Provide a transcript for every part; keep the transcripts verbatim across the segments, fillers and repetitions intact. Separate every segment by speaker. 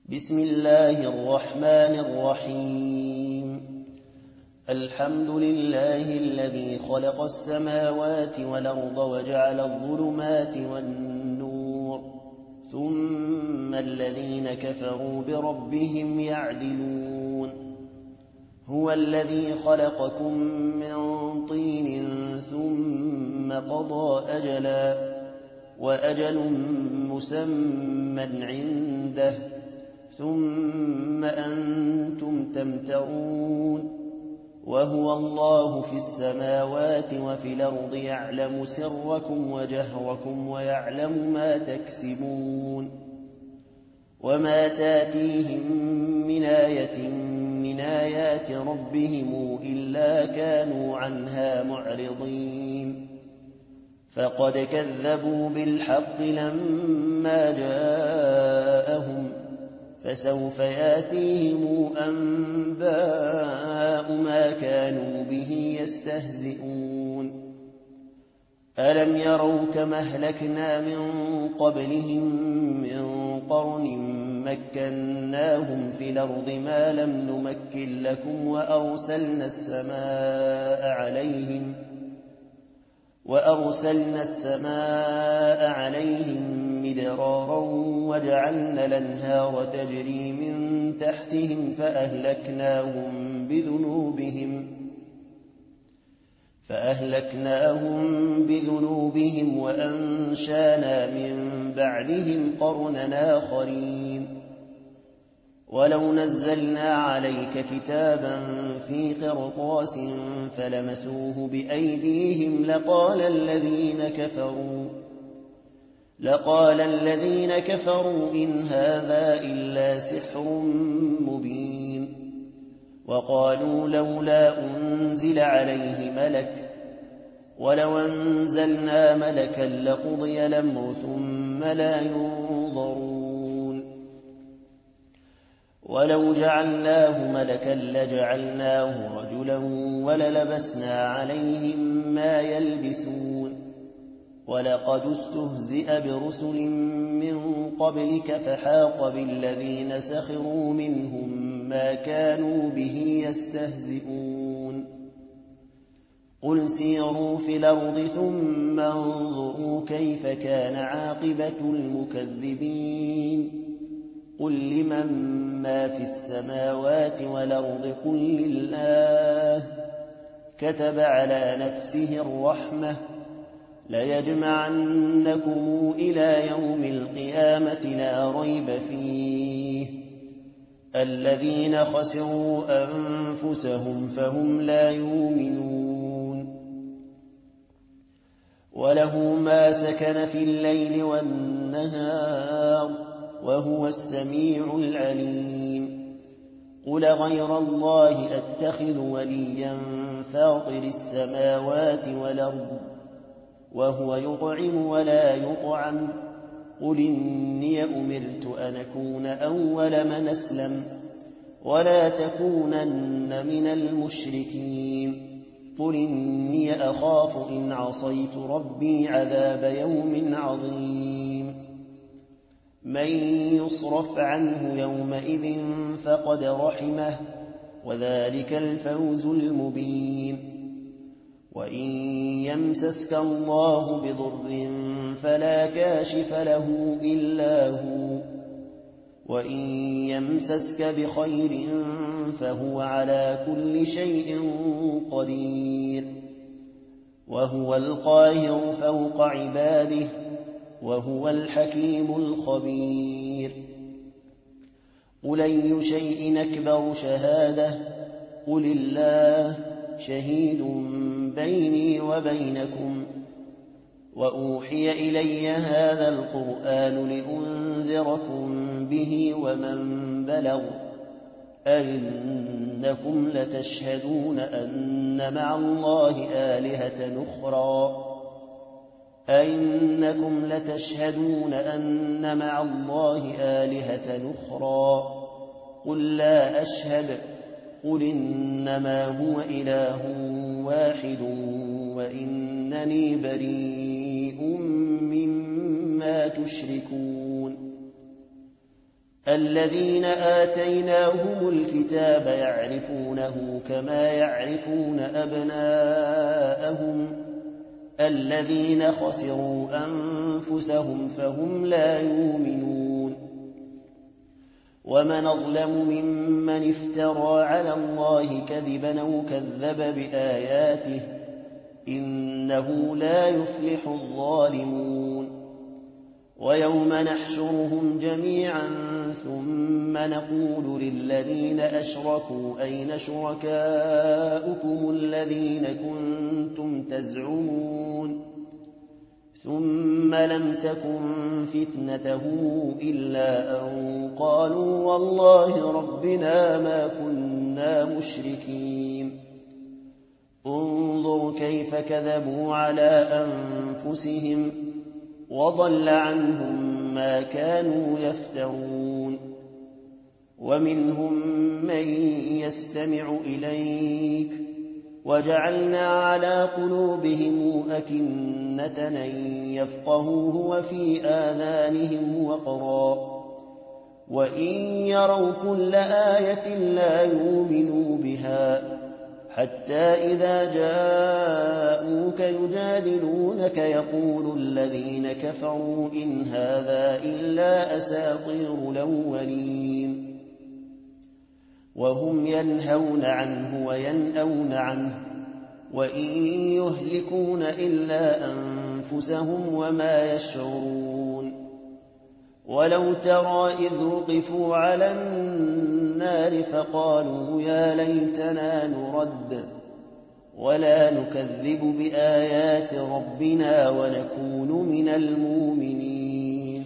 Speaker 1: بسم الله الرحمن الرحيم الحمد لله الذي خلق السماوات والأرض وجعل الظلمات والنور ثم الذين كفروا بربهم يعدلون هو الذي خلقكم من طين ثم قضى أجلا وأجل مسمى عنده ثم أنتم تمترون وهو الله في السماوات وفي الأرض يعلم سركم وجهركم ويعلم ما تكسبون وما تاتيهم من آية من آيات ربهم إلا كانوا عنها معرضين فقد كذبوا بالحق لما جاءهم فسوف ياتيهم أنباء ما كانوا به يستهزئون ألم يروا كما أهلكنا من قبلهم من قرن مكناهم في الأرض ما لم نمكن لكم وأرسلنا السماء عليهم وأرسلنا السماء عليهم مدرارا وجعلنا الأنهار تجري من تحتهم فأهلكناهم بذنوبهم فأهلكناهم بذنوبهم وأنشانا من بعدهم قرنا آخرين ولو نزلنا عليك كتابا في قرطاس فلمسوه بأيديهم لقال الذين كفروا لقال الذين كفروا إن هذا إلا سحر مبين وقالوا لولا أنزل عليه ملك ولو أنزلنا ملكا لقضي الأمر ثم لا ينظرون ولو جعلناه ملكا لجعلناه رجلا وللبسنا عليهم ما يلبسون ولقد استهزئ برسل من قبلك فحاق بالذين سخروا منهم ما كانوا به يستهزئون قل سيروا في الأرض ثم انظروا كيف كان عاقبة المكذبين قل لمن ما في السماوات والأرض قل لله كتب على نفسه الرحمة ليجمعنكم إلى يوم القيامة لا ريب فيه الذين خسروا أنفسهم فهم لا يؤمنون وله ما سكن في الليل والنهار وهو السميع العليم قل غير الله أتخذ وليا فاطر السماوات والأرض وهو يطعم ولا يطعم قل إني أمرت أن أكون أول من أسلم ولا تكونن من المشركين قل إني أخاف إن عصيت ربي عذاب يوم عظيم من يصرف عنه يومئذ فقد رحمه وذلك الفوز المبين وإن يمسسك الله بضر فلا كاشف له إلا هو وإن يمسسك بخير فهو على كل شيء قدير وهو القاهر فوق عباده وهو الحكيم الخبير قل أي شيء أكبر شهادة قل الله شهيد بيني وبينكم وأوحي إلي هذا القرآن لأنذركم به ومن بلغ أئنكم لتشهدون أن مع الله آلهة أخرى أئنكم لتشهدون أن مع الله آلهة أخرى قل لا أشهد قل إنما هو إله واحد وإنني بريء مما تشركون الذين آتيناهم الكتاب يعرفونه كما يعرفون أبناءهم الذين خسروا أنفسهم فهم لا يؤمنون ومن أظلم ممن افترى على الله كذبا أو كذب بآياته إنه لا يفلح الظالمون ويوم نحشرهم جميعا ثم نقول للذين أشركوا أين شركاؤكم الذين كنتم تزعمون ثم لم تكن فتنتهم إلا أن قالوا والله ربنا ما كنا مشركين انظر كيف كذبوا على أنفسهم وضل عنهم ما كانوا يفترون ومنهم من يستمع إليك وجعلنا على قلوبهم أكنة أن يفقهوه وفي آذانهم وقرا وإن يروا كل آية لا يؤمنوا بها حتى إذا جاءوك يجادلونك يقول الذين كفروا إن هذا إلا أساطير الأولين وهم ينهون عنه وينأون عنه وإن يهلكون إلا أنفسهم وما يشعرون ولو ترى إذ وقفوا على النار فقالوا يا ليتنا نرد ولا نكذب بآيات ربنا ونكون من المؤمنين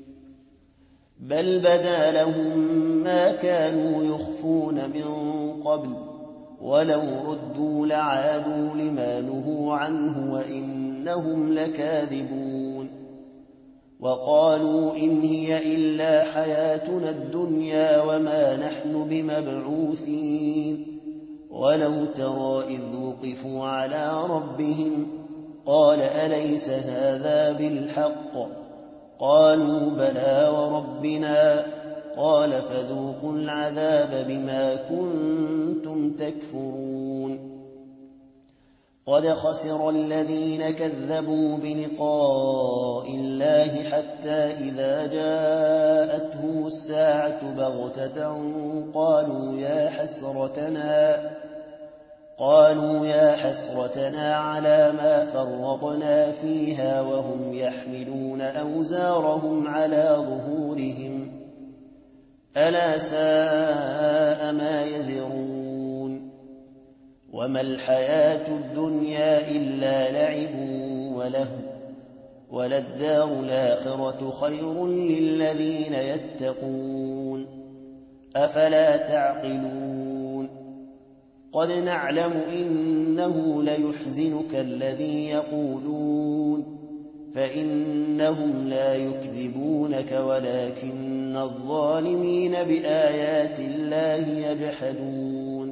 Speaker 1: بل بدا لهم ما كانوا يخفون من قبل ولو ردوا لعادوا لما نهوا عنه وإنهم لكاذبون وقالوا إن هي إلا حياتنا الدنيا وما نحن بمبعوثين ولو ترى إذ وقفوا على ربهم قال أليس هذا بالحق قالوا بلى وربنا قال فذوقوا العذاب بما كنتم تكفرون قد خسر الذين كذبوا بلقاء الله حتى إذا جاءتهم الساعة بغتة قالوا يا حسرتنا قالوا يا حسرتنا على ما فرطنا فيها وهم يحملون أوزارهم على ظهورهم ألا ساء ما يزرون وما الحياة الدنيا إلا لعب ولهو وللدار الآخرة خير للذين يتقون أفلا تعقلون قد نعلم إنه ليحزنك الذي يقولون فإنهم لا يكذبونك ولكن الظالمين بآيات الله يجحدون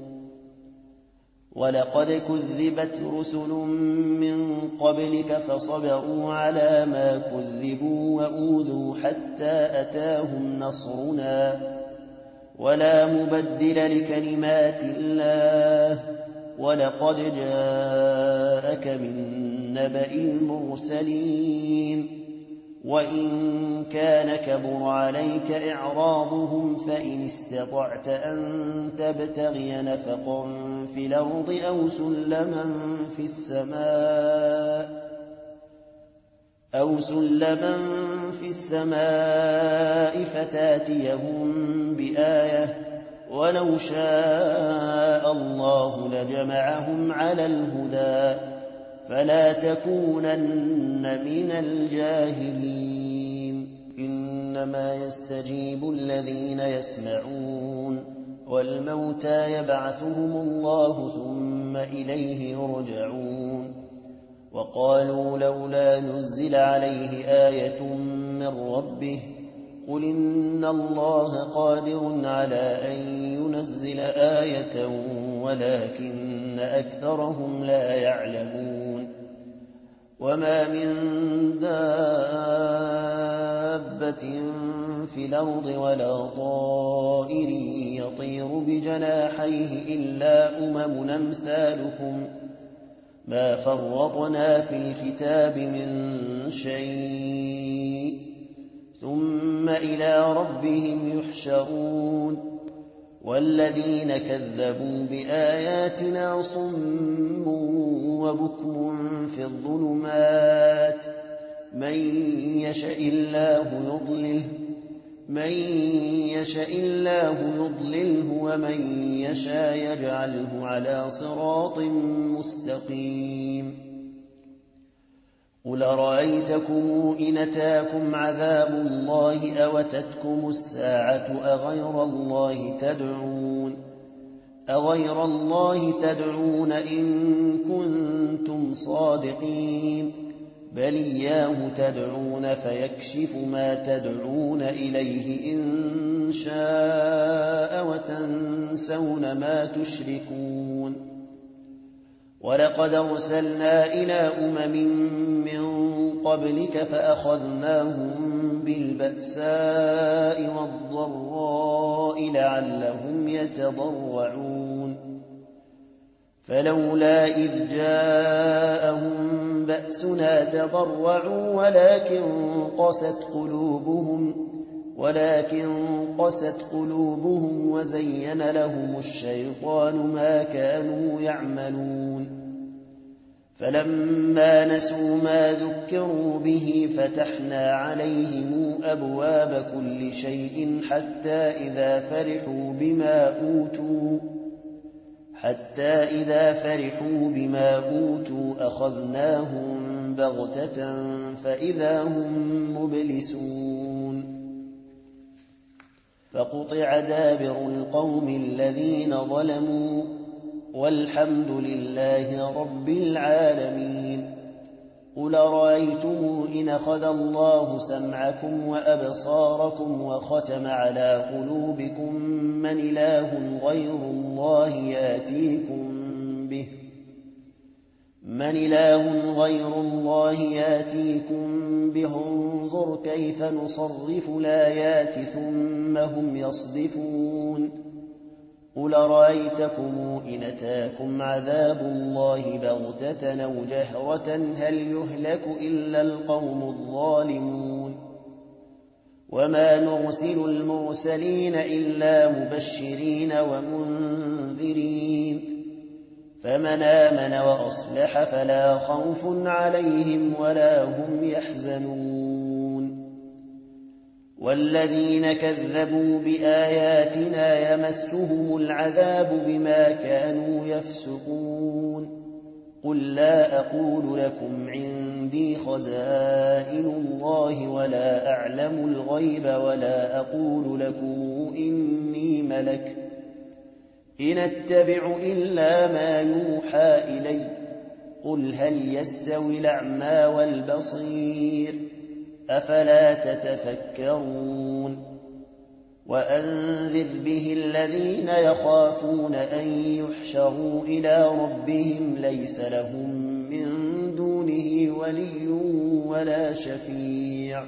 Speaker 1: ولقد كذبت رسل من قبلك فصبروا على ما كذبوا وأوذوا حتى أتاهم نصرنا ولا مبدل لكلمات الله ولقد جاءك من نبأ المرسلين وإن كان كبر عليك إعراضهم فإن استطعت أن تبتغي نفقا في الأرض أو سلما في السماء أو سلما في السماء فتاتيهم بآية ولو شاء الله لجمعهم على الهدى فلا تكونن من الجاهلين إنما يستجيب الذين يسمعون والموتى يبعثهم الله ثم إليه يرجعون وقالوا لولا نزل عليه آية من ربه قل إن الله قادر على أن ينزل آية ولكن أكثرهم لا يعلمون وما من دابة في الأرض ولا طائر يطير بجناحيه إلا أمم أمثالكم ما فرطنا في الكتاب من شيء ثم إلى ربهم يحشرون والذين كذبوا بآياتنا صم وبكم في الظلمات من يشاء الله يضلله من يشاء الله يضلله ومن يشاء يجعله على صراط مستقيم قل أرأيتكم إن أتاكم عذاب الله أوتتكم الساعة أغير الله تدعون أغير الله تدعون إن كنتم صادقين بل إياه تدعون فيكشف ما تدعون إليه إن شاء وتنسون ما تشركون ولقد أرسلنا إلى أمم من قبلك فأخذناهم بالبأساء والضراء لعلهم يتضرعون فلولا إذ جاءهم بأسنا تضرعوا ولكن قست قلوبهم ولكن قست قلوبهم وزين لهم الشيطان ما كانوا يعملون فلما نسوا ما ذكروا به فتحنا عليهم أبواب كل شيء حتى إذا فرحوا بما أوتوا حتى إذا فرحوا بما أوتوا أخذناهم بغتة فإذا هم مبلسون فقطع دابر القوم الذين ظلموا والحمد لله رب العالمين قل أرأيتم إن أخذ الله سمعكم وأبصاركم وختم على قلوبكم من إله غير الله ياتيكم به من إله غير الله ياتيكم به انظر كيف نصرف الآيات ثم هم يصدفون قل أرأيتكم إن أتاكم عذاب الله بغتة أو جهرة هل يهلك إلا القوم الظالمون وما نرسل المرسلين إلا مبشرين ومنذرين فمن آمن وأصلح فلا خوف عليهم ولا هم يحزنون والذين كذبوا بآياتنا يمسهم العذاب بما كانوا يفسقون قل لا أقول لكم عندي خزائن الله ولا أعلم الغيب ولا أقول لكم إني ملك إن أتبع إلا ما يوحى إلي قل هل يستوي الأعمى والبصير أفلا تتفكرون وأنذر به الذين يخافون أن يحشروا إلى ربهم ليس لهم من دونه ولي ولا شفيع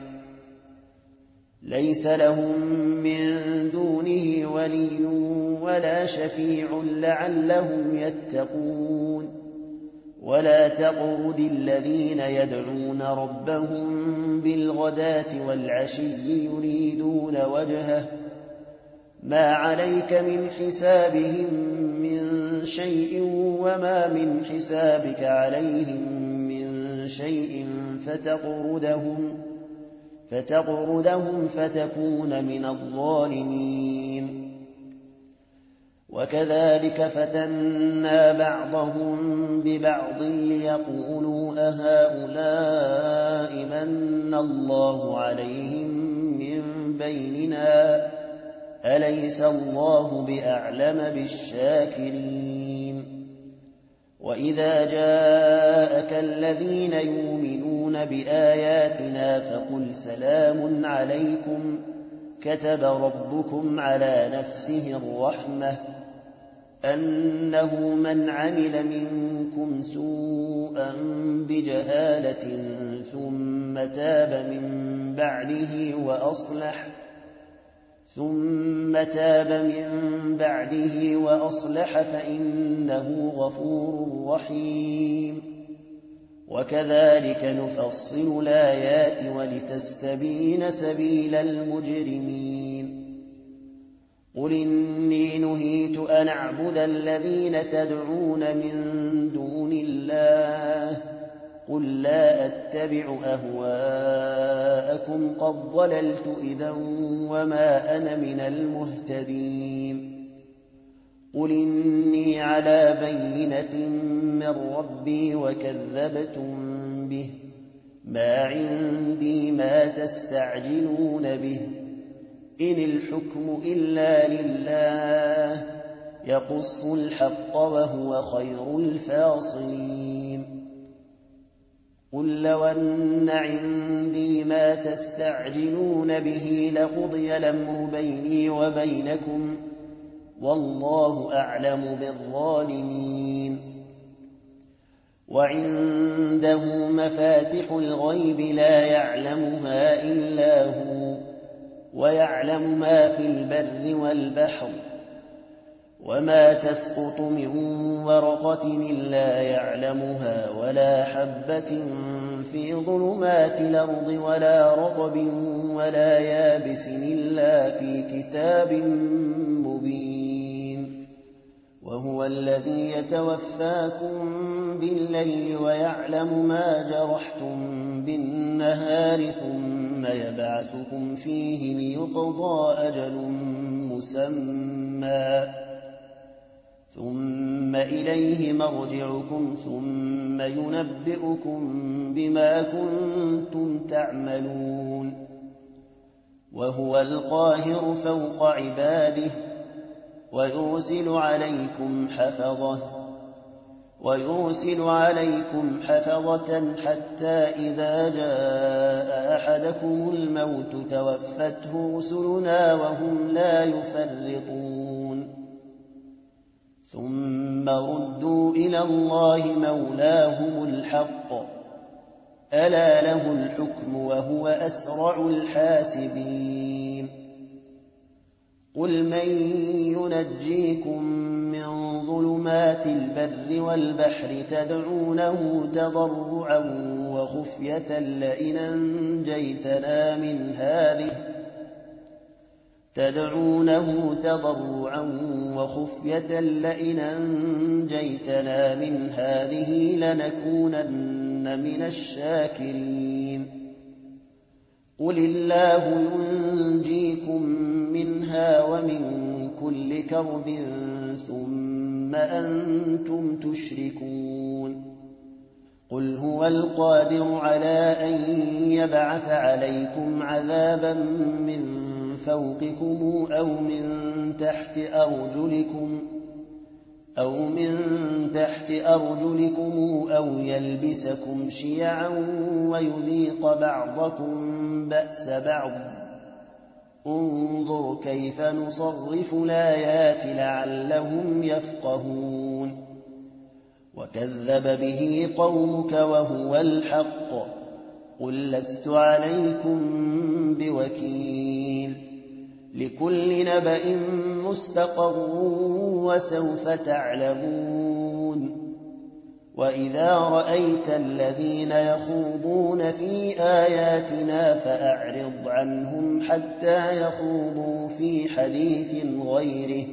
Speaker 1: ليس لهم من دونه ولي ولا شفيع لعلهم يتقون ولا تطرد الذين يدعون ربهم بالغداة والعشي يريدون وجهه ما عليك من حسابهم من شيء وما من حسابك عليهم من شيء فتطردهم فتطردهم فتكون من الظالمين وكذلك فتنا بعضهم ببعض ليقولوا أهؤلاء من الله عليهم من بيننا أليس الله بأعلم بالشاكرين وإذا جاءك الذين يؤمنون بآياتنا فقل سلام عليكم كتب ربكم على نفسه الرحمة أنه من عمل منكم سوءا بجهالة ثم تاب من بعده وأصلح ثم تاب من بعده وأصلح فإنه غفور رحيم وكذلك نفصل الآيات ولتستبين سبيل المجرمين قل إني نهيت أن أعبد الذين تدعون من دون الله قل لا أتبع أهواءكم قد ضللت إذا وما أنا من المهتدين قل إني على بينة من ربي وكذبتم به ما عندي ما تستعجلون به إن الحكم إلا لله يقص الحق وهو خير الفاصلين قل لو أن عندي ما تستعجلون به لقضي الأمر بيني وبينكم والله أعلم بالظالمين وعنده مفاتح الغيب لا يعلمها إلا هو ويعلم ما في البر والبحر وما تسقط من ورقة إلا يعلمها ولا حبة في ظلمات الأرض ولا رطب ولا يابس إلا في كتاب مبين وهو الذي يتوفاكم بالليل ويعلم ما جرحتم بالنهار ثم يبعثكم فيه ليقضى أجل مسمى ثم إليه مرجعكم ثم ينبئكم بما كنتم تعملون وهو القاهر فوق عباده ويرسل عليكم حفظه ويرسل عليكم حفظة حتى إذا جاء أحدكم الموت توفته رسلنا وهم لا يفرطون ثم ردوا إلى الله مولاهم الحق ألا له الحكم وهو أسرع الحاسبين قل من ينجيكم من ظلمات البر والبحر تدعونه تضرعا وخفية لئن أنجيتنا من هذه تدعونه تضرعا وخفية لئن أنجيتنا من هذه لنكونن من الشاكرين قل الله ينجيكم منها ومن كل كرب ثم أنتم تشركون قل هو القادر على أن يبعث عليكم عذابا من فوقكم أو من تحت أرجلكم أو من تحت أرجلكم أو يلبسكم شيعا ويذيق بعضكم بأس بعض انظر كيف نصرف الآيات لعلهم يفقهون وكذب به قومك وهو الحق قل لست عليكم بوكيل لكل نبأ مستقر وسوف تعلمون وإذا رأيت الذين يخوضون في آياتنا فأعرض عنهم حتى يخوضوا في حديث غيره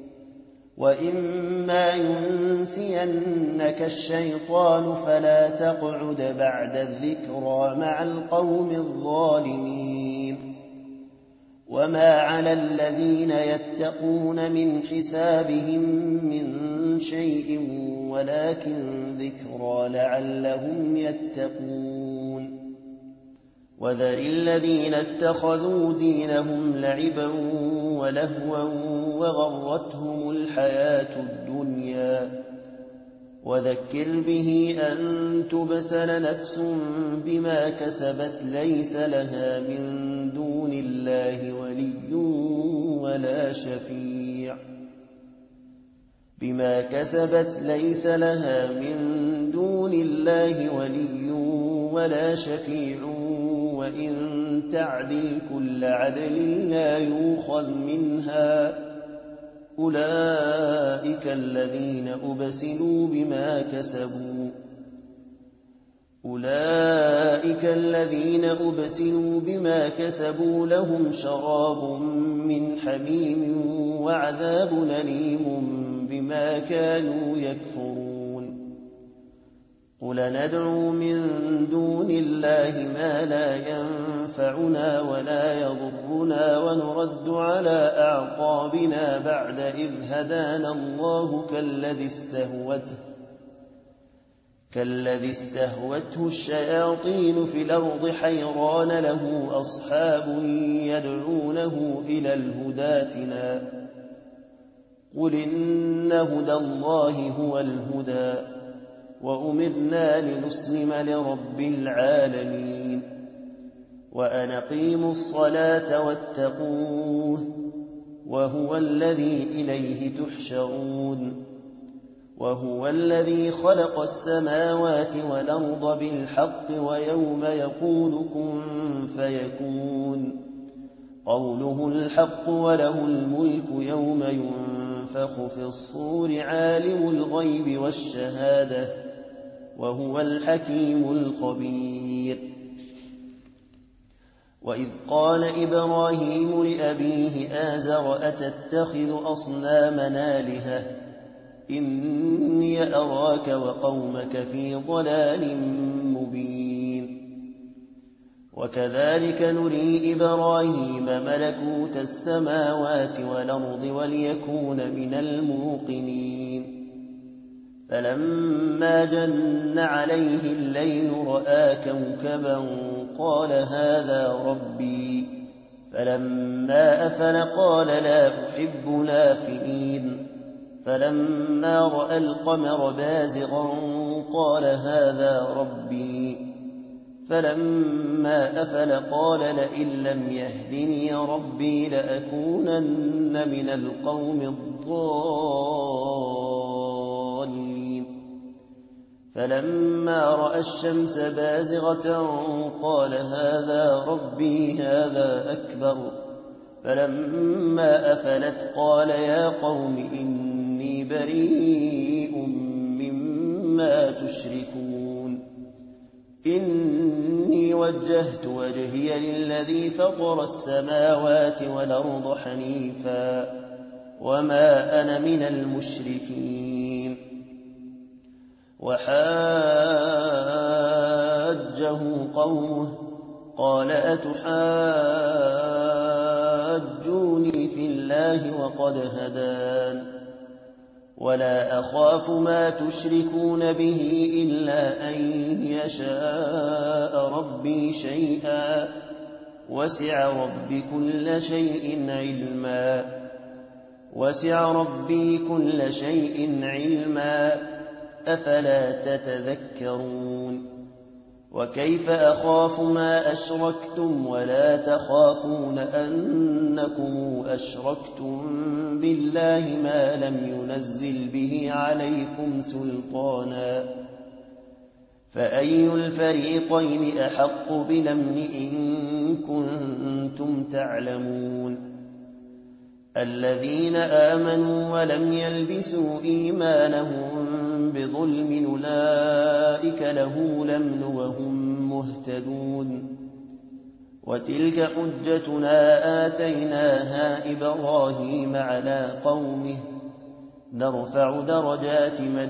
Speaker 1: وإما ينسينك الشيطان فلا تقعد بعد الذكرى مع القوم الظالمين وما على الذين يتقون من حسابهم من شيء ولكن ذكرى لعلهم يتقون وذر الذين اتخذوا دينهم لعبا ولهوا وغرتهم الحياة الدنيا وذكر به أن تبسل نفس بما كسبت ليس لها من دون الله ولي ولا شفيع بما كسبت ليس لها من دون الله ولي ولا شفيع وإن تعدل كل عدل لا يؤخذ منها أولئك الذين أبسلوا بما كسبوا أولئك الذين أبسلوا بما كسبوا لهم شراب من حميم وعذاب أليم بما كانوا يكفرون قل ندعو من دون الله ما لا ينفعنا ولا يضرنا ونرد على أعقابنا بعد إذ هدانا الله كالذي استهوته كالذي استهوته الشياطين في الأرض حيران له أصحاب يدعونه إلى الهدى ائتنا قل إن هدى الله هو الهدى وأمرنا لنسلم لرب العالمين وأن أقيموا الصلاة واتقوه وهو الذي إليه تحشرون وهو الذي خلق السماوات والأرض بالحق ويوم يقول كن فيكون قوله الحق وله الملك يوم ينفخ في الصور عالم الغيب والشهادة وهو الحكيم الخبير وإذ قال إبراهيم لأبيه آزر أتتخذ أصنامنا آلهة إني أراك وقومك في ضلال مبين وكذلك نري إبراهيم ملكوت السماوات والأرض وليكون من الموقنين فلما جن عليه الليل رأى كوكبا قال هذا ربي فلما أفل قال لا أحب الآفلين فلما رأى القمر بازغا قال هذا ربي فلما أفل قال لئن لم يهدني ربي لأكونن من القوم الضالين فلما رأى الشمس بازغة قال هذا ربي هذا أكبر فلما أفلت قال يا قوم إني بريء مما تشركون إني وجهت وجهي للذي فطر السماوات والأرض حنيفا وما أنا من المشركين وحاجه قومه قال أتحاجوني في الله وقد هدان ولا أخاف ما تشركون به إلا أن يشاء ربي شيئا وسع ربي كل شيء علما وسع ربي كل شيء علما أفلا تتذكرون وكيف أخاف ما أشركتم ولا تخافون أنكم أشركتم بالله ما لم ينزل به عليكم سلطانا فأي الفريقين أحق بالأمن إن كنتم تعلمون الذين آمنوا ولم يلبسوا إيمانهم بظلم أولئك لهم الأمن وهم مهتدون وتلك حجتنا آتيناها إبراهيم على قومه نرفع درجات من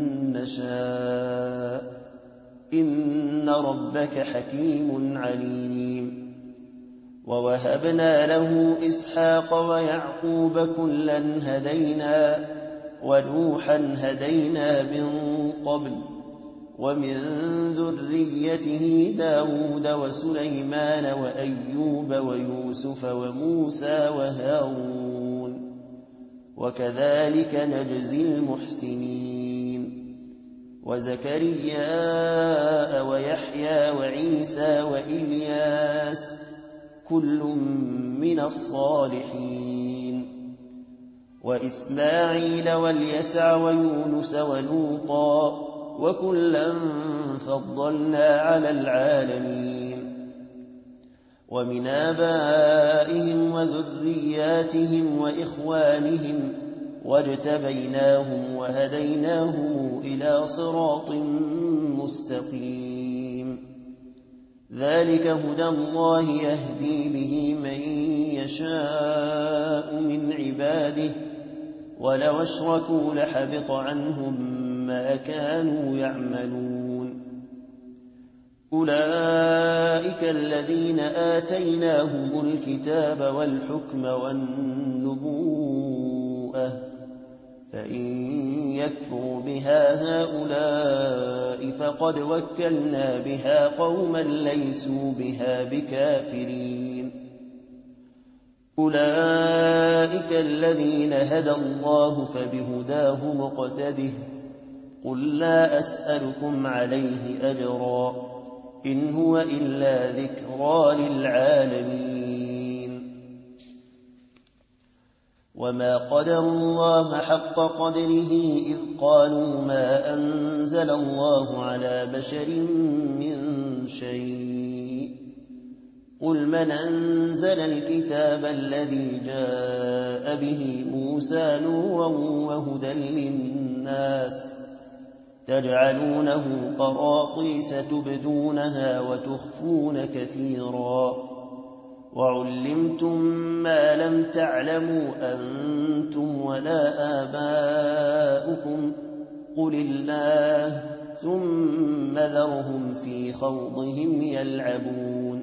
Speaker 1: نشاء إن ربك حكيم عليم ووهبنا له إسحاق ويعقوب كلا هدينا ونوحا هدينا من قبل ومن ذريته داود وسليمان وأيوب ويوسف وموسى وهارون وكذلك نجزي المحسنين وزكريا ويحيى وعيسى وإلياس كل من الصالحين وإسماعيل واليسع ويونس ولوطا وكلا فضلنا على العالمين ومن آبائهم وذرياتهم وإخوانهم واجتبيناهم وهديناهم إلى صراط مستقيم ذلك هدى الله يهدي به من يشاء من عباده ولو أشركوا لحبط عنهم ما كانوا يعملون أولئك الذين آتيناهم الكتاب والحكم والنبوءة فإن يكفر بها هؤلاء فقد وكلنا بها قوما ليسوا بها بكافرين أولئك الذين هدى الله فبهداه مقتده قل لا أسألكم عليه أجرا إن هو إلا ذكرى للعالمين وما قدروا الله حق قدره إذ قالوا ما أنزل الله على بشر من شيء قل من أنزل الكتاب الذي جاء به موسى نورا وهدى للناس تجعلونه قراطيس تبدونها وتخفون كثيرا وعلمتم ما لم تعلموا أنتم ولا آباؤكم قل الله ثم ذرهم في خوضهم يلعبون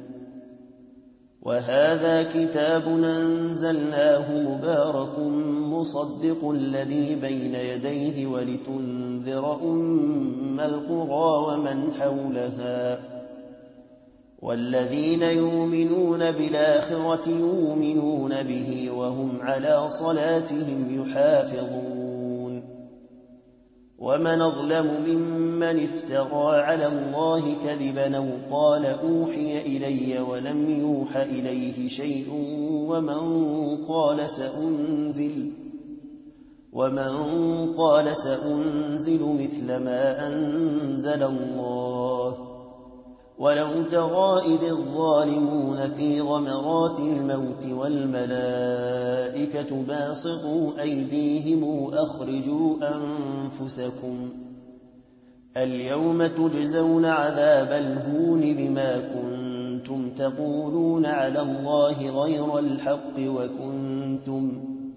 Speaker 1: وهذا كتاب أنزلناه مبارك مصدق الذي بين يديه ولتنذر أم القرى ومن حولها والذين يؤمنون بالآخرة يؤمنون به وهم على صلاتهم يحافظون ومن أظلم ممن افترى على الله كذبا أو قال أوحي إلي ولم يوح إليه شيء ومن قال سأنزل ومن قال سأنزل مثل ما أنزل الله ولو ترى إذ الظالمون في غمرات الموت والملائكة باسطوا أيديهم أخرجوا أنفسكم اليوم تجزون عذاب الهون بما كنتم تقولون على الله غير الحق وكنتم,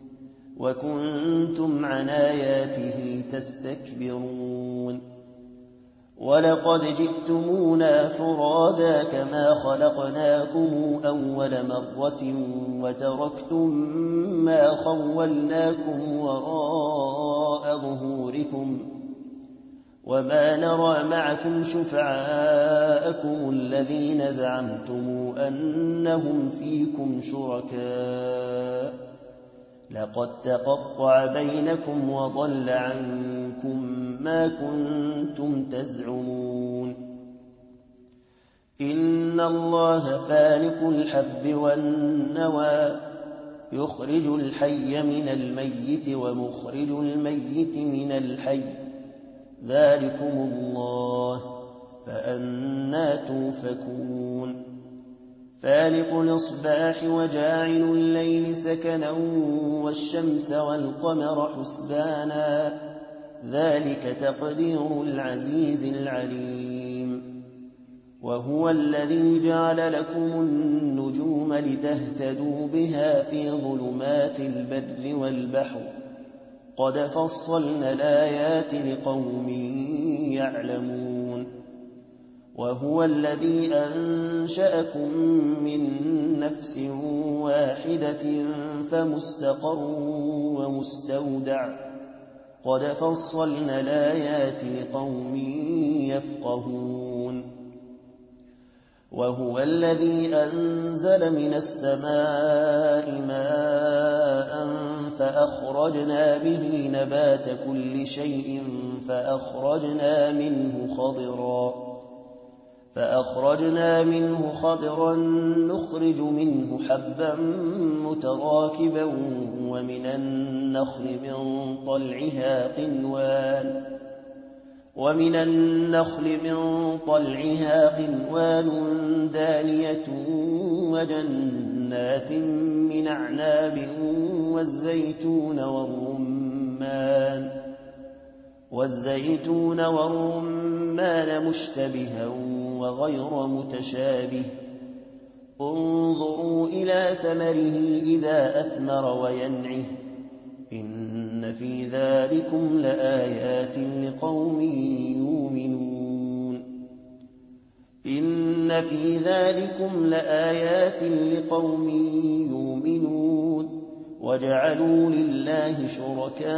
Speaker 1: وكنتم عن آياته تستكبرون ولقد جئتمونا فرادا كما خلقناكم أول مرة وتركتم ما خولناكم وراء ظهوركم وما نرى معكم شفعاءكم الذين زعمتم أنهم فيكم شركاء لقد تقطع بينكم وضل عنكم ما كنتم تزعمون إن الله فالق الحب والنوى يخرج الحي من الميت ومخرج الميت من الحي ذلكم الله فأنى توفكون فالق الإصباح وجاعل الليل سكنا والشمس والقمر حسبانا ذلك تقدير العزيز العليم وهو الذي جعل لكم النجوم لتهتدوا بها في ظلمات البر والبحر قد فصلنا الآيات لقوم يعلمون وهو الذي أنشأكم من نفس واحدة فمستقر ومستودع قد فصلنا الآيات لقوم يفقهون وهو الذي أنزل من السماء ماء فأخرجنا به نبات كل شيء فأخرجنا منه خضرا فأخرجنا منه خضرا نخرج منه حبا متراكبا ومن النخل من طلعها قنوان ومن النخل من طلعها قنوان دانية وجنات من أعناب والزيتون والرمان والزيتون والرمان مشتبها وغير متشابه انظروا إلى ثمره إذا أثمر وينعه إن في ذلكم لآيات لقوم يؤمنون إن في ذلكم لآيات لقوم يؤمنون وجعلوا لله شركاء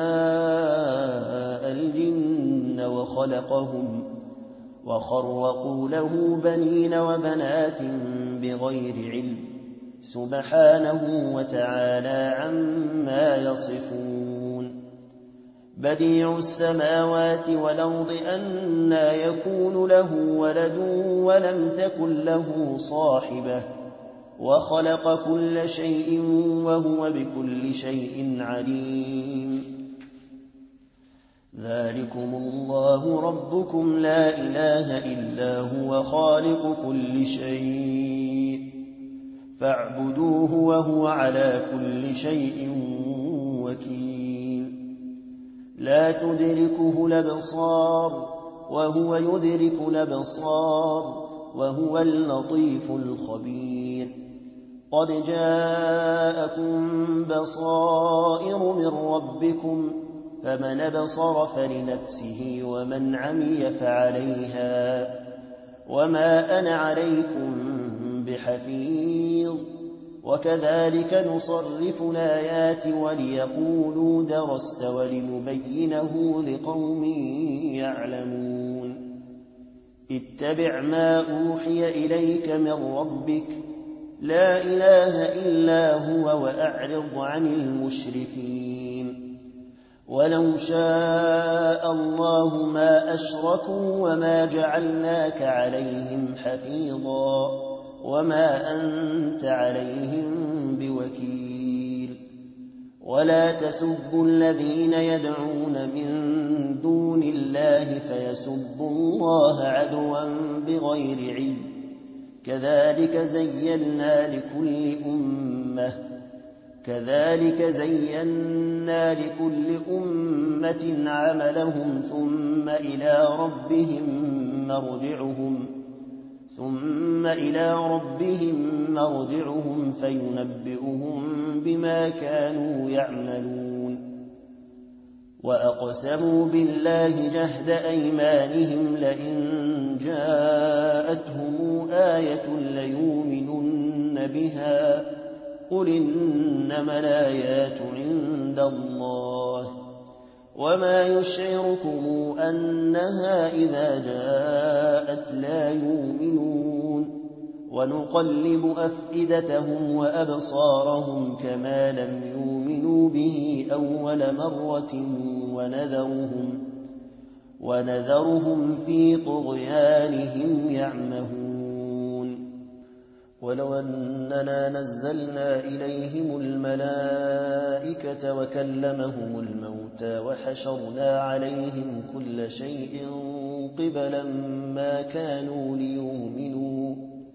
Speaker 1: الجن وخلقهم وخرقوا له بنين وبنات بغير علم سبحانه وتعالى عما يصفون بديع السماوات والأرض أنى يكون له ولد ولم تكن له صاحبة وخلق كل شيء وهو بكل شيء عليم ذلكم الله ربكم لا إله إلا هو خالق كل شيء فاعبدوه وهو على كل شيء وكيل لا تدركه الأبصار وهو يدرك الأبصار وهو اللطيف الخبير قد جاءكم بصائر من ربكم فمن أبصر فلنفسه ومن عمي فعليها وما أنا عليكم بحفيظ وكذلك نصرف الآيات وليقولوا درست ولنبينه لقوم يعلمون اتبع ما أوحي إليك من ربك لا إله إلا هو وأعرض عن المشركين ولو شاء الله ما أشركوا وما جعلناك عليهم حفيظا وما أنت عليهم بوكيل ولا تسبوا الذين يدعون من دون الله فيسبوا الله عدوا بغير علم كذلك زينا لكل أمة كذلك زينا لكل أمة عملهم ثم إلى ربهم مرجعهم ثم إلى ربهم مرجعهم فينبئهم بما كانوا يعملون وأقسموا بالله جهد أيمانهم لئن جاءتهم آية ليؤمنن بها قل إنما الآيات عند الله وما يشعركم أنها إذا جاءت لا يؤمنون ونقلب أفئدتهم وأبصارهم كما لم يؤمنوا به أول مرة ونذرهم, ونذرهم في طغيانهم يعمهون ولو أننا نزلنا إليهم الملائكة وكلمهم الموتى وحشرنا عليهم كل شيء قبلا ما كانوا ليؤمنوا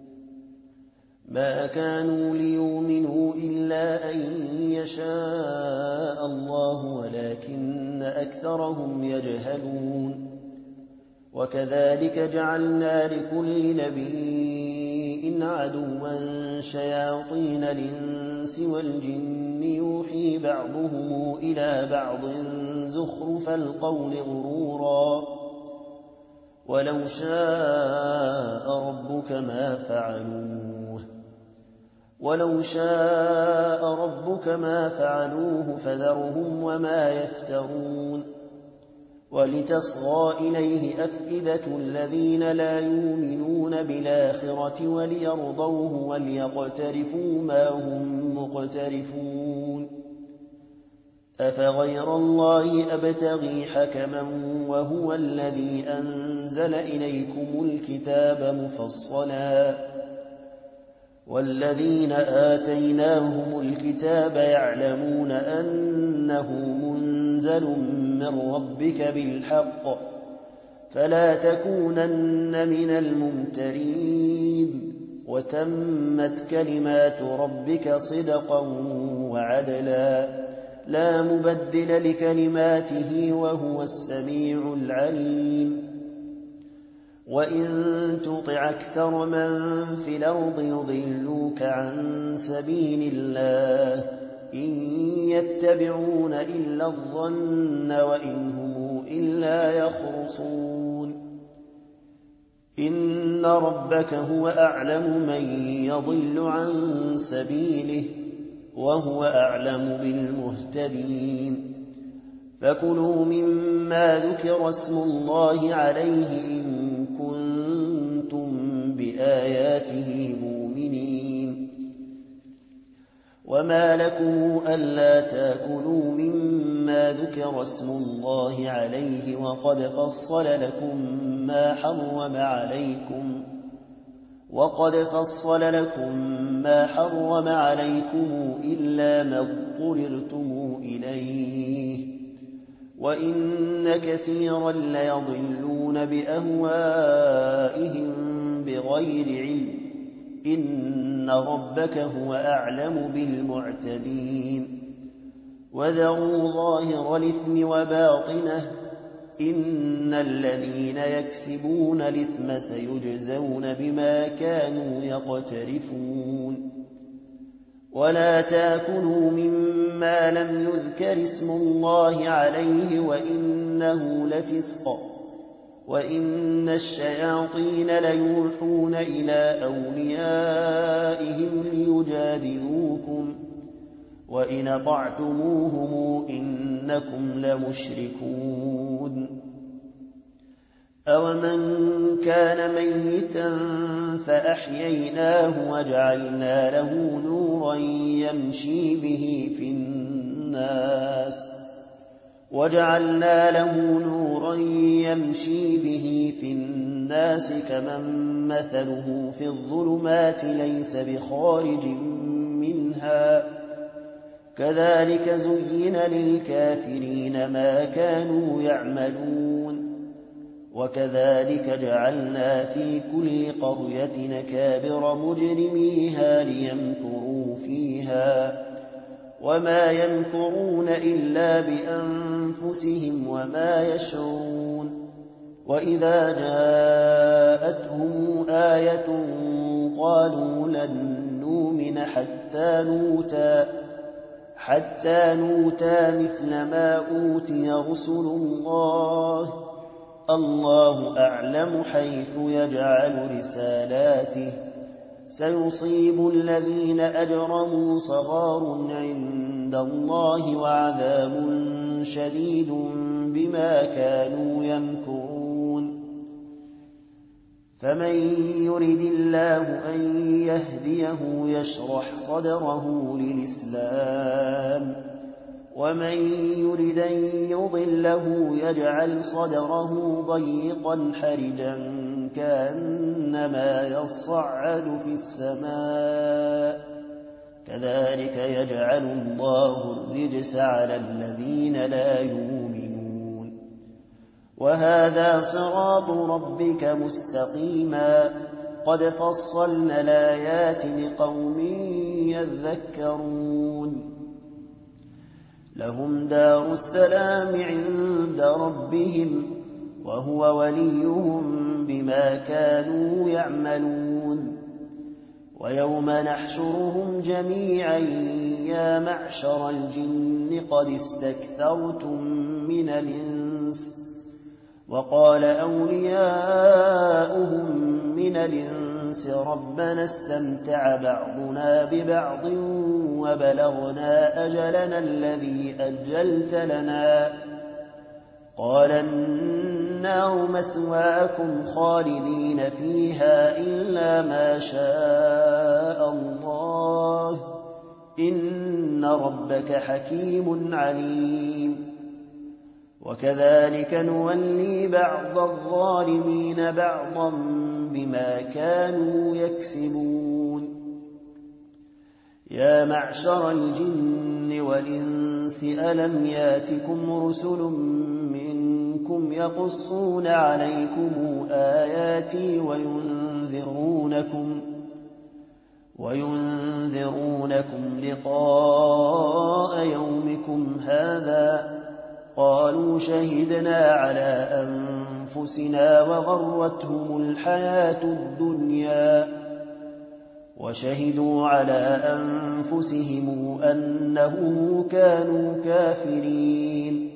Speaker 1: ما كانوا ليؤمنوا إلا أن يشاء الله ولكن أكثرهم يجهلون وكذلك جعلنا لكل نبي عدوا شياطين الإنس والجن يوحي بعضهم إلى بعض زخرف القول غرورا ولو شاء ربك ما فعلوه ولو شاء ربك ما فعلوه فذرهم وما يفترون ولتصغى إليه أفئدة الذين لا يؤمنون بالآخرة وليرضوه وليقترفوا ما هم مقترفون أفغير الله أبتغي حكما وهو الذي أنزل إليكم الكتاب مفصلا والذين آتيناهم الكتاب يعلمون أنه منزل من ربك بالحق فلا تكونن من الممترين وتمت كلمات ربك صدقا وعدلا لا مبدل لكلماته وهو السميع العليم وإن تطع أكثر من في الأرض يضلوك عن سبيل الله إن يتبعون إلا الظن وإن هم إلا يخرصون إن ربك هو أعلم من يضل عن سبيله وهو أعلم بالمهتدين فكلوا مما ذكر اسم الله عليه إن كنتم بآياته مؤمنين وما لكم ألا تأكلوا مما ذكر اسم الله عليه وقد فصل لكم ما حرم عليكم وقد فصل لكم ما حرم عليكم إلا ما اضطررتم إليه وإن كثيرا ليضلون بأهوائهم بغير علم إن ربك هو أعلم بالمعتدين وذروا ظاهر الإثم وباطنه إن الذين يكسبون الإثم سيجزون بما كانوا يقترفون ولا تأكلوا مما لم يذكر اسم الله عليه وإنه لفسق وإن الشياطين ليوحون إلى أوليائهم ليجادلوكم وإن أطعتموهم إنكم لمشركون أومن كان ميتا فأحييناه وجعلنا له نورا يمشي به في الناس وجعلنا له نورا يمشي به في الناس كمن مثله في الظلمات ليس بخارج منها كذلك زين للكافرين ما كانوا يعملون وكذلك جعلنا في كل قرية أكابر مجرميها ليمكروا فيها وما يمكرون إلا بأنفسهم وما يشعرون وإذا جاءتهم آية قالوا لن نؤمن حتى نؤتى حتى نؤتى مثل ما أوتي رسل الله الله أعلم حيث يجعل رسالاته سيصيب الذين أجرموا صغار عند الله وعذاب شديد بما كانوا يمكرون فمن يرد الله أن يهديه يشرح صدره للإسلام ومن يرد أن يضله يجعل صدره ضيقا حرجا كأنما يصعد في السماء كذلك يجعل الله الرجس على الذين لا يؤمنون وهذا صراط ربك مستقيما قد فصلنا الآيات لقوم يذكرون لهم دار السلام عند ربهم وهو وليهم بما كانوا يعملون ويوم نحشرهم جميعا يا معشر الجن قد استكثرتم من الإنس وقال أولياؤهم من الإنس ربنا استمتع بعضنا ببعض وبلغنا أجلنا الذي أجلت لنا قال النار مثواكم خالدين فيها إلا ما شاء الله إن ربك حكيم عليم وكذلك نولي بعض الظالمين بعضا بما كانوا يكسبون يا معشر الجن والإنس ألم ياتكم رسل منكم يقصون عليكم آياتي وينذرونكم وينذرونكم لقاء يومكم هذا قالوا شهدنا على أنفسنا وغرتهم الحياة الدنيا وشهدوا على أنفسهم أنهم كانوا كافرين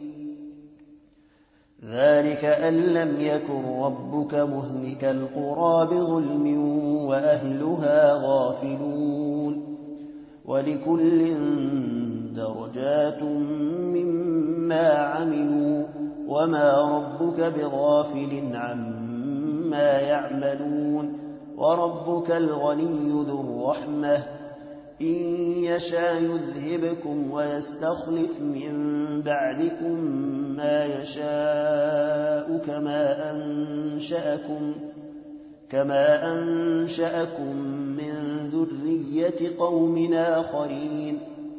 Speaker 1: ذلك أن لم يكن ربك مهلك القرى بظلم وأهلها غافلون ولكل درجات مما عملوا وما ربك بغافل عما يعملون وربك الغني ذو الرحمة إن يشاء يذهبكم ويستخلف من بعدكم ما يشاء كما أنشأكم كما أنشأكم من ذرية قوم آخرين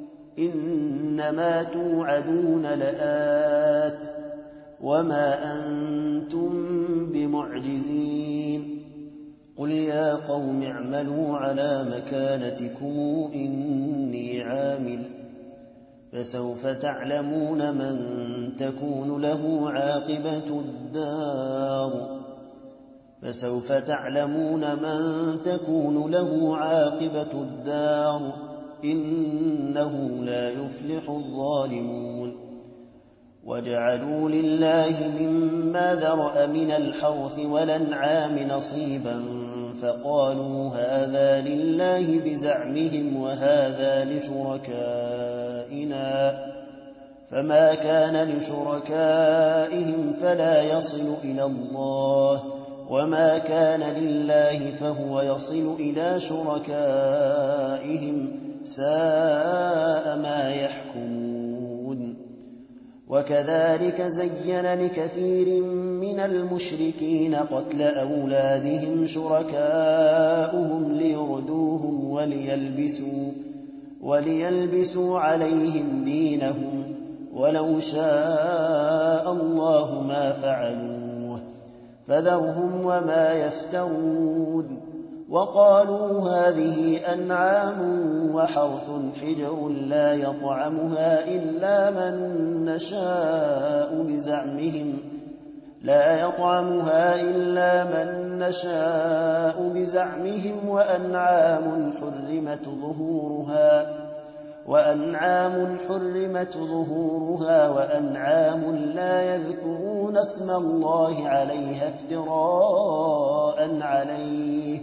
Speaker 1: إنما توعدون لآت وما أنتم بمعجزين قل يا قوم اعملوا على مكانتكم إني عامل فسوف تعلمون من تكون له عاقبة الدار فسوف تعلمون من تكون له عاقبة الدار إنه لا يفلح الظالمون وجعلوا لله مما ذرأ من الحرث والأنعام نصيبا فقالوا هذا لله بزعمهم وهذا لشركائنا فما كان لشركائهم فلا يصل إلى الله وما كان لله فهو يصل إلى شركائهم ساء ما يحكمون وكذلك زين لكثير من المشركين قتل أولادهم شركاؤهم ليردوهم وليلبسوا, وليلبسوا عليهم دينهم ولو شاء الله ما فعلوه فذرهم وما يفترون وقالوا هذه أنعام وحرث حجر لا يطعمها إلا من نشاء بزعمهم لا يطعمها إلا من نشاء بزعمهم وأنعام حرمت ظهورها وأنعام حرمت ظهورها وأنعام لا يذكرون اسم الله عليها افتراء عليه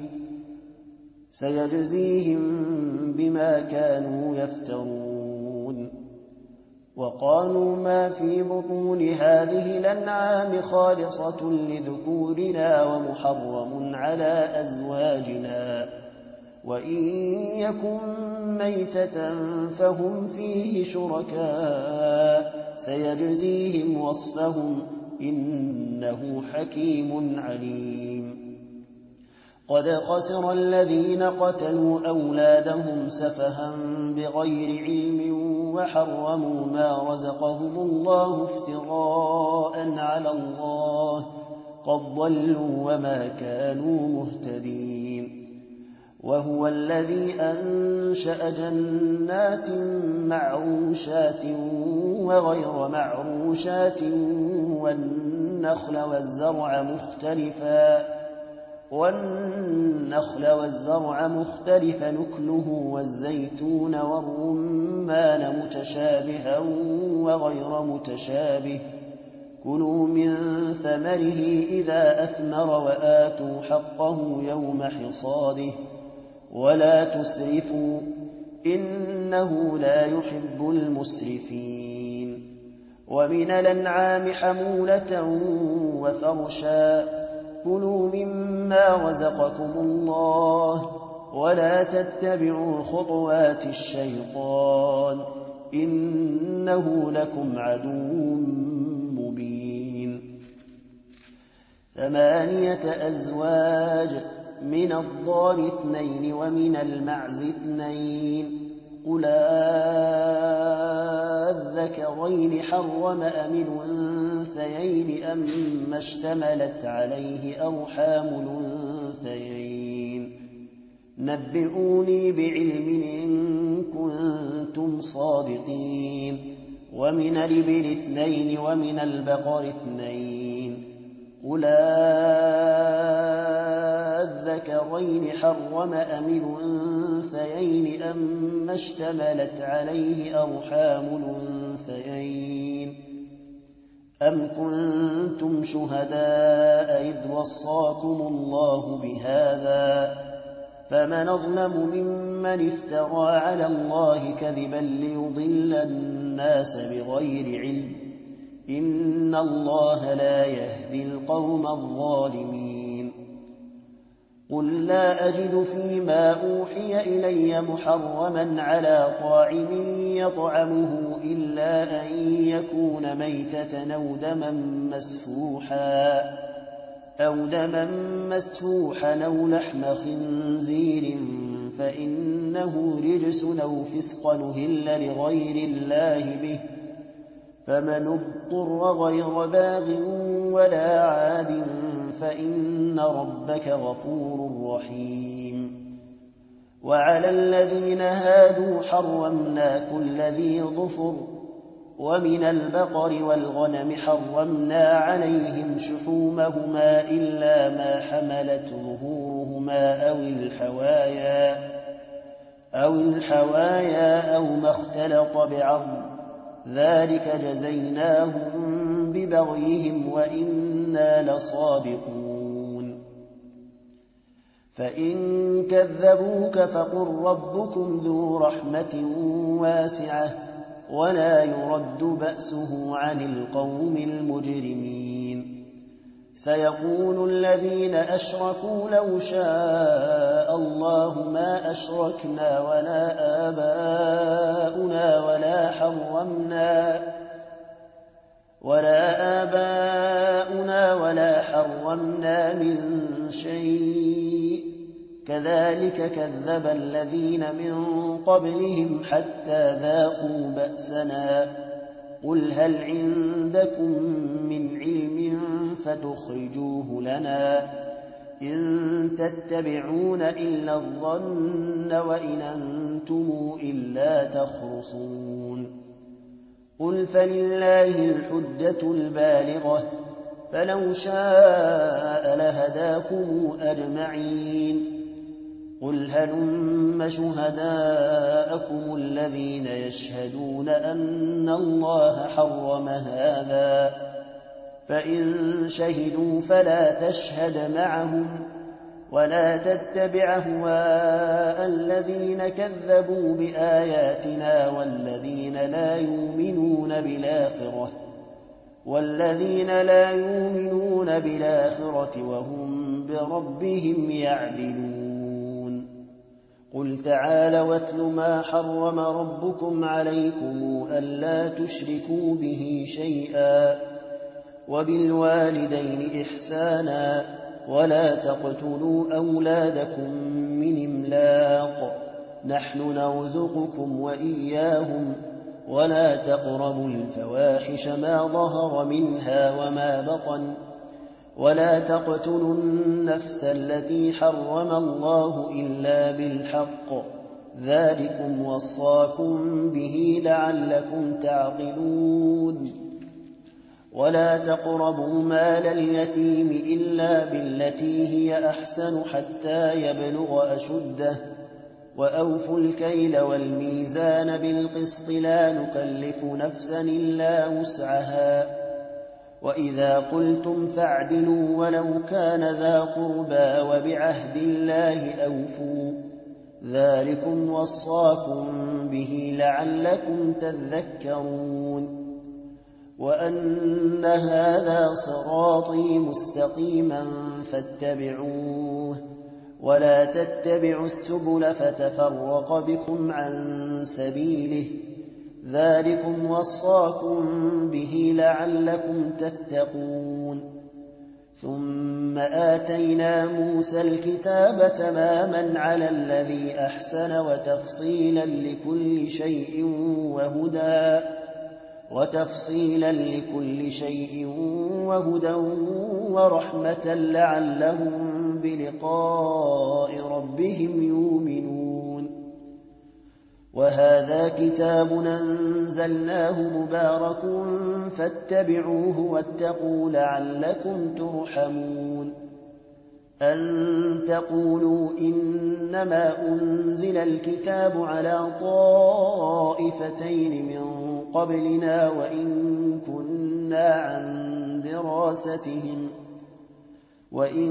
Speaker 1: سيجزيهم بما كانوا يفترون وقالوا ما في بطون هذه الأنعام خالصة لذكورنا ومحرم على أزواجنا وإن يكن ميتة فهم فيه شركاء سيجزيهم وصفهم إنه حكيم عليم قد خسر الذين قتلوا أولادهم سفها بغير علم وحرموا ما رزقهم الله افتراء على الله قد ضلوا وما كانوا مهتدين وهو الذي أنشأ جنات معروشات وغير معروشات والنخل والزرع مختلفا والنخل والزرع مختلف نكله والزيتون والرمان متشابها وغير متشابه كلوا من ثمره إذا أثمر وآتوا حقه يوم حصاده ولا تسرفوا إنه لا يحب المسرفين ومن الأنعام حمولة وفرشا كلوا مما رزقكم الله ولا تتبعوا خطوات الشيطان إنه لكم عدو مبين ثمانية أزواج من الضأن اثنين ومن المعز اثنين قُلْ أَذَّكَرَيْنِ حَرَّمَ أَمِ الْأُنثَيَيْنِ أَمَّا اشْتَمَلَتْ عَلَيْهِ أَرْحَامُ الْأُنثَيَيْنِ نَبِّئُونِي بِعِلْمٍ إِن كُنتُمْ صَادِقِينَ وَمِنَ الْإِبِلِ اثْنَيْنِ وَمِنَ الْبَقَرِ اثْنَيْنِ قُلْ أَذَّكَرَيْنِ حَرَّمَ أَمِ الْأُنثَيَيْنِ أَمَّا اشْتَمَلَتْ عَلَيْهِ أَرْحَامُ الْأُنثَيَيْنِ أَمْ كُنتُمْ شُهَدَاءَ إِذْ وَصَّاكُمُ اللَّهُ بِهَٰذَا ۚ فَمَنْ أَظْلَمُ مِمَّنِ افْتَرَىٰ عَلَى اللَّهِ كَذِبًا لِّيُضِلَّ النَّاسَ بِغَيْرِ عِلْمٍ ۗ إِنَّ اللَّهَ لَا يَهْدِي الْقَوْمَ الظَّالِمِينَ قُل لَّا أَجِدُ فِيمَا أُوحِيَ إِلَيَّ مُحَرَّمًا عَلَىٰ طَاعِمٍ يَطْعَمُهُ إِلَّا أَن يَكُونَ مَيْتَةً أَوْ دَمًا مَّسْفُوحًا أَوْ دَمًا مَّسْفُوحًا أَوْ لَحْمَ خِنزِيرٍ فَإِنَّهُ رِجْسٌ أَوْ فِسْقٌ أُهِلَّ لِغَيْرِ اللَّهِ بِهِ ۚ فَمَنِ اضْطُرَّ غَيْرَ بَاغٍ وَلَا عَادٍ فَإِنَّ رَبَّكَ غَفُورٌ رَّحِيمٌ وَعَلَى الَّذِينَ هَادُوا حَرَّمْنَا كُلَّ ذِي ظُفُرٍ ۖ وَمِنَ الْبَقَرِ وَالْغَنَمِ حَرَّمْنَا عَلَيْهِمْ شُحُومَهُمَا إِلَّا مَا حَمَلَتْ ظُهُورُهُمَا أَوِ الْحَوَايَا أَوْ مَا اخْتَلَطَ بِعَظْمٍ ۚ ذَٰلِكَ جَزَيْنَاهُم بِبَغْيِهِمْ وَإِنَّا لَصَادِقُونَ فَإِن كَذَّبُوكَ فَقُل رَّبُّكُمْ ذُو رَحْمَةٍ وَاسِعَةٍ وَلَا يُرَدُّ بَأْسُهُ عَنِ الْقَوْمِ الْمُجْرِمِينَ سَيَقُولُ الَّذِينَ أَشْرَكُوا لَوْ شَاءَ اللَّهُ مَا أَشْرَكْنَا وَلَا آبَاؤُنَا وَلَا حَرَّمْنَا وَلَا آبَاؤُنَا وَلَا حَرَّمْنَا مِن شَيْءٍ ۚ كَذَٰلِكَ كَذَّبَ الَّذِينَ مِن قَبْلِهِمْ حَتَّىٰ ذَاقُوا بَأْسَنَا ۗ قُلْ هَلْ عِندَكُم مِّنْ عِلْمٍ فَتُخْرِجُوهُ لَنَا ۖ إِن تَتَّبِعُونَ إِلَّا الظَّنَّ وَإِنْ أَنتُمْ إِلَّا تَخْرُصُونَ قُلْ فَلِلَّهِ الْحُجَّةُ الْبَالِغَةُ ۖ فَلَوْ شَاءَ لَهَدَاكُمْ أَجْمَعِينَ قُلْ هَلُمَّ شُهَدَاءَكُمُ الَّذِينَ يَشْهَدُونَ أَنَّ اللَّهَ حَرَّمَ هَٰذَا ۖ فَإِن شَهِدُوا فَلَا تَشْهَدْ مَعَهُمْ ۖ وَلَا تَتَّبِعْ أَهْوَاءَ الَّذِينَ كَذَّبُوا بِآيَاتِنَا وَالَّذِينَ لَا يُؤْمِنُونَ بِالْآخِرَةِ وَالَّذِينَ لَا يُؤْمِنُونَ بِالْآخِرَةِ وَهُم بِرَبِّهِمْ يَعْدِلُونَ قُلْ تَعَالَوْا أَتْلُ مَا حَرَّمَ رَبُّكُمْ عَلَيْكُمْ أَلَّا تُشْرِكُوا بِهِ شَيْئًا ۖ وَبِالْوَالِدَيْنِ إِحْسَانًا ۖ وَلَا تَقْتُلُوا أَوْلَادَكُم مِّنْ إِمْلَاقٍ ۖ نَّحْنُ نَرْزُقُكُمْ وَإِيَّاهُمْ ۖ وَلَا تَقْرَبُوا الْفَوَاحِشَ مَا ظَهَرَ مِنْهَا وَمَا بَطَنَ ۖ وَلَا تَقْتُلُوا النَّفْسَ الَّتِي حَرَّمَ اللَّهُ إِلَّا بِالْحَقِّ ۚ ذَٰلِكُمْ وَصَّاكُم بِهِ لَعَلَّكُمْ تَعْقِلُونَ وَلَا تَقْرَبُوا مَالَ الْيَتِيمِ إِلَّا بِالَّتِي هِيَ أَحْسَنُ حَتَّىٰ يَبْلُغَ أَشُدَّهُ ۖ وَأَوْفُوا الْكَيْلَ وَالْمِيزَانَ بِالْقِسْطِ ۖ لَا نُكَلِّفُ نَفْسًا إِلَّا وُسْعَهَا ۖ وَإِذَا قُلْتُمْ فَاعْدِلُوا وَلَوْ كَانَ ذَا قُرْبَىٰ ۖ وَبِعَهْدِ اللَّهِ أَوْفُوا ۚ ذَٰلِكُمْ وَصَّاكُم بِهِ لَعَلَّكُمْ تَذَكَّرُونَ وَأَنَّ هَٰذَا صِرَاطِي مُسْتَقِيمًا فَاتَّبِعُوهُ ۖ وَلَا تَتَّبِعُوا السُّبُلَ فَتَفَرَّقَ بِكُمْ عَن سَبِيلِهِ ۚ ذَٰلِكُمْ وَصَّاكُم بِهِ لَعَلَّكُمْ تَتَّقُونَ ثم آتينا موسى الكتاب تماما على الذي أحسن وتفصيلا لكل شيء وهدى وتفصيلا لكل شيء وهدى ورحمة لعلهم بلقاء ربهم يؤمنون. وهذا كتاب أنزلناه مبارك فاتبعوه واتقوا لعلكم ترحمون. أن تقولوا إنما أنزل الكتاب على طائفتين من قبلنا وإن كنا عن دراستهم وإن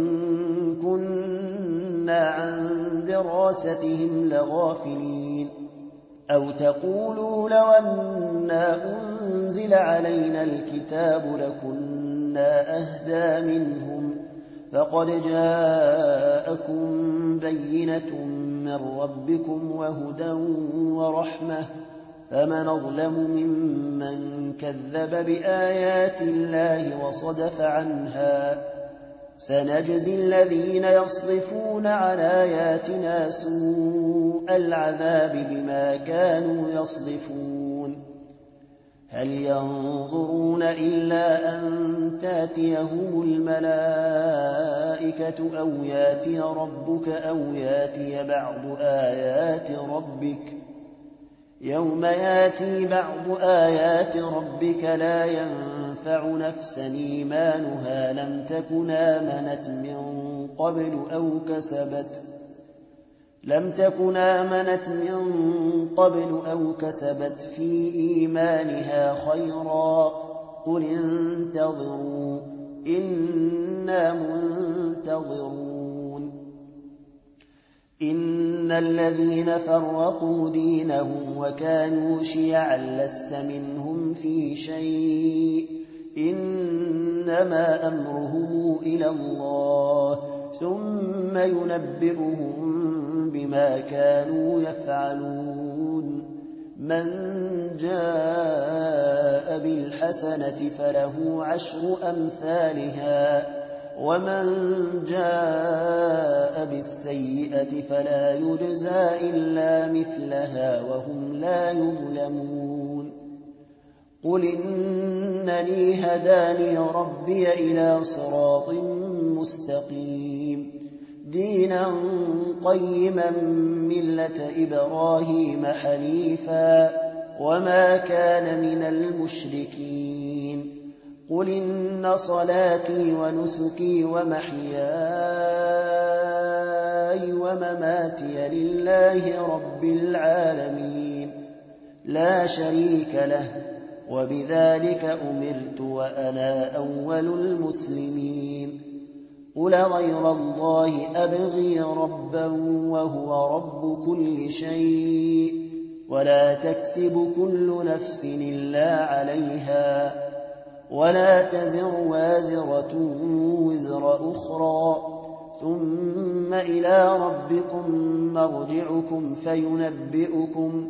Speaker 1: كنا عن دراستهم لغافلين. أو تقولوا لو أنا أنزل علينا الكتاب لكنا أهدى منهم فقد جاءكم بينة من ربكم وهدى ورحمة فمن أظلم ممن كذب بآيات الله وصدف عنها. سنجزي الذين يصدفون عن آياتنا سوء العذاب بما كانوا يصدفون. هل ينظرون إلا أن تاتيهم الملائكة أو ياتي ربك أو ياتي بعض آيات ربك يوم ياتي بعض آيات ربك لا ينفع نفسا إيمانها لم تكن آمنت من قبل أو كسبت لم تكن آمنت من قبل أو كسبت في إيمانها خيرا قل انتظروا إنا منتظرون. إن الذين فرقوا دينهم وكانوا شيعا لست منهم في شيء إنما أمرهم إلى الله ثم ينبئهم بما كانوا يفعلون. من جاء بالحسنة فله عشر أمثالها ومن جاء بالسيئة فلا يجزى إلا مثلها وهم لا يظلمون. قل إنني هداني ربي إلى صراط مستقيم دينا قيما ملة إبراهيم حنيفا وما كان من المشركين. قل إن صلاتي ونسكي ومحياي ومماتي لله رب العالمين لا شريك له وبذلك أمرت وأنا أول المسلمين. قل غير الله أبغي ربا وهو رب كل شيء ولا تكسب كل نفس إلا عليها ولا تزر وازرة وزر أخرى ثم إلى ربكم مرجعكم فينبئكم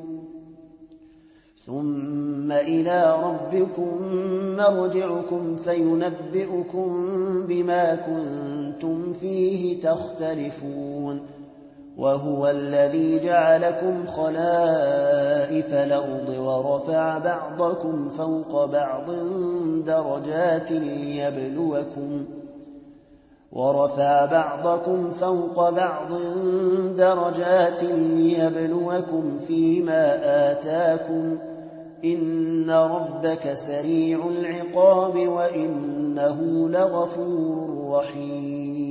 Speaker 1: ثم إلى ربكم مرجعكم فينبئكم بما كنتم فيه تختلفون. وهو الذي جعلكم خلائف الأرض ورفع بعضكم فوق بعض درجات ليبلوكم ورفع بعضكم فوق بعض درجات ليبلوكم فيما آتاكم إن ربك سريع العقاب وإنه لغفور رحيم.